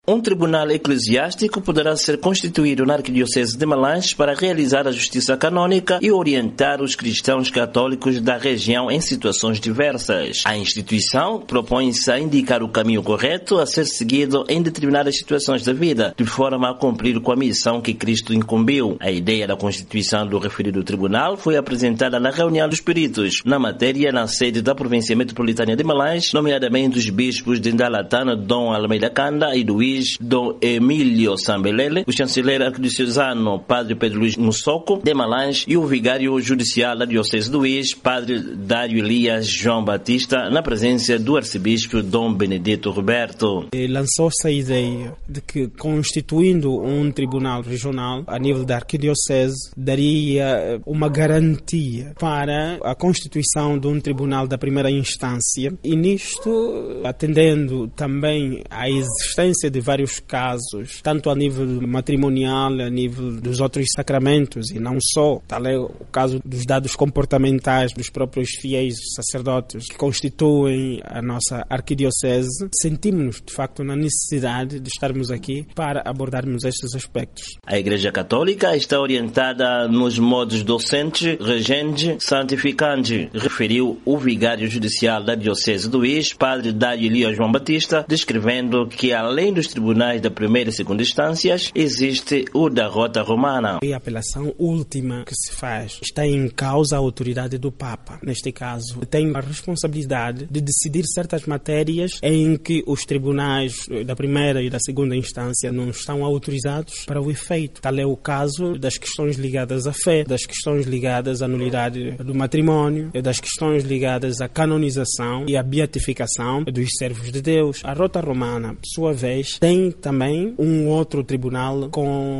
Um tribunal eclesiástico poderá ser constituído na Arquidiocese de Malange para realizar a justiça canônica e orientar os cristãos católicos da região em situações diversas. A instituição propõe-se a indicar o caminho correto a ser seguido em determinadas situações da vida, de forma a cumprir com a missão que Cristo incumbiu. A ideia da constituição do referido tribunal foi apresentada na reunião dos peritos na matéria na sede da Província Metropolitana de Malange, nomeadamente dos bispos de Ndalatana, Dom Almeida Canda, e do Dom Emílio Sambelele, o chanceler arquidiocesano Padre Pedro Luís Mussoko de Malange e o vigário judicial da Diocese do Uís, Padre Dário Elias João Batista, na presença do arcebispo Dom Benedito Roberto. Lançou-se a ideia de que, constituindo um tribunal regional a nível da arquidiocese, daria uma garantia para a constituição de um tribunal da primeira instância, e nisto atendendo também à existência de vários casos, tanto a nível matrimonial, a nível dos outros sacramentos, e não só. Tal é o caso dos dados comportamentais dos próprios fiéis sacerdotes que constituem a nossa arquidiocese. Sentimos-nos, de facto, na necessidade de estarmos aqui para abordarmos estes aspectos. A Igreja Católica está orientada nos modos docente, regente, santificante, referiu o vigário judicial da Diocese do Uís, Padre Dário Elias João Batista, descrevendo que, além dos tribunais da primeira e segunda instâncias, existe o da Rota Romana. E a apelação última que se faz está em causa a autoridade do Papa. Neste caso, tem a responsabilidade de decidir certas matérias em que os tribunais da primeira e da segunda instância não estão autorizados para o efeito. Tal é o caso das questões ligadas à fé, das questões ligadas à nulidade do matrimônio, das questões ligadas à canonização e à beatificação dos servos de Deus. A Rota Romana, por sua vez, tem também um outro tribunal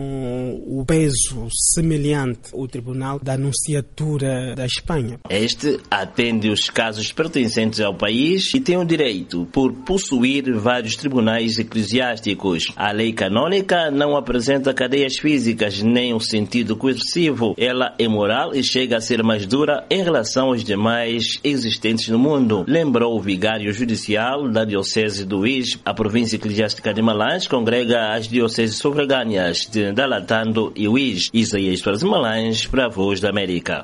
com o peso semelhante ao Tribunal da Anunciatura da Espanha. Este atende os casos pertencentes ao país e tem o direito por possuir vários tribunais eclesiásticos. A lei canônica não apresenta cadeias físicas nem o sentido coercivo. Ela é moral e chega a ser mais dura em relação aos demais existentes no mundo, lembrou o vigário judicial da Diocese do Uís. A província eclesiástica de Malange congrega as dioceses sufragâneas de Ndalatando e Uís. Isaías Soares Malange, para a Voz da América.